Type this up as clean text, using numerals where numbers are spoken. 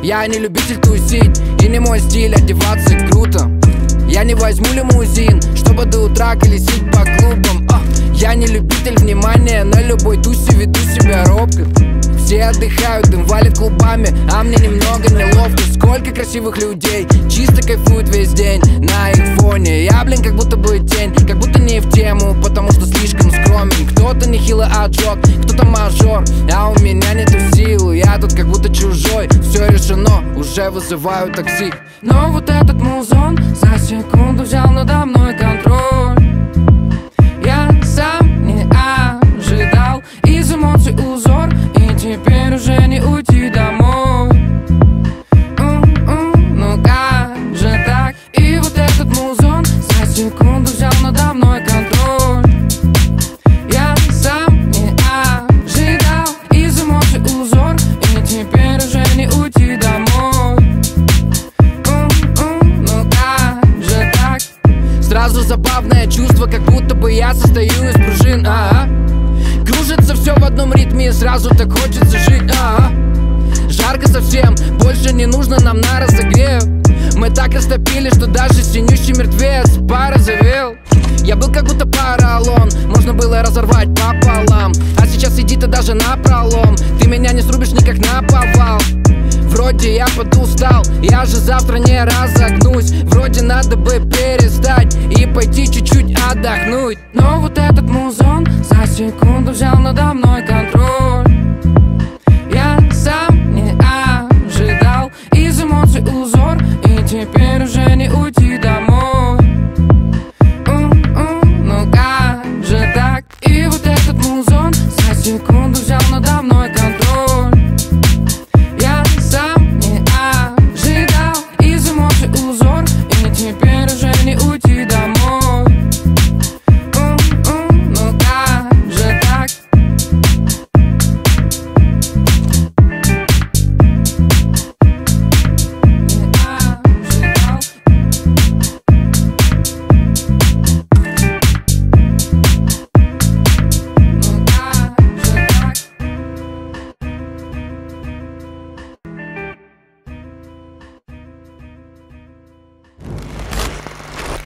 Я не любитель тусить, и не мой стиль одеваться круто. Я не возьму лимузин, чтобы до утра колесить по клубам. Я не любитель внимания, на любой тусе веду себя робко. Все отдыхают, дым валит клубами, а мне немного неловко. Сколько красивых людей чисто кайфуют весь день на их фоне. Я, блин, как будто бы тень, как будто не в тему, потому что слишком скромен. Кто-то нехило отжег, кто-то мажор, а у меня нету сил. Я тут как будто чужой, все решено, уже вызываю такси. Но вот этот музон за секунду взял надо мной контроль. Я сам не ожидал, из эмоций узор, и теперь уже не уйти домой. Ну как же так? И вот этот музон за секунду взял надо мной контроль. Я сам не ожидал, из эмоций узор, и теперь уже не уйти домой. Ну как же так? Сразу забавное чувство, как будто бы я состою из пружин. Кружится все в одном ритме, и сразу так хочется жить. Жарко совсем, больше не нужно нам на разогрев. Мы так растопили, что даже синющий мертвец порозовел. Я был как будто поролон, можно было разорвать пополам. А сейчас иди ты даже напролом, ты меня не срубишь никак наповал. Вроде я подустал, я же завтра не разогнусь. Вроде надо бы перестать и пойти чуть-чуть отдохнуть. Но вот этот музон за секунду взял надо мной контроль.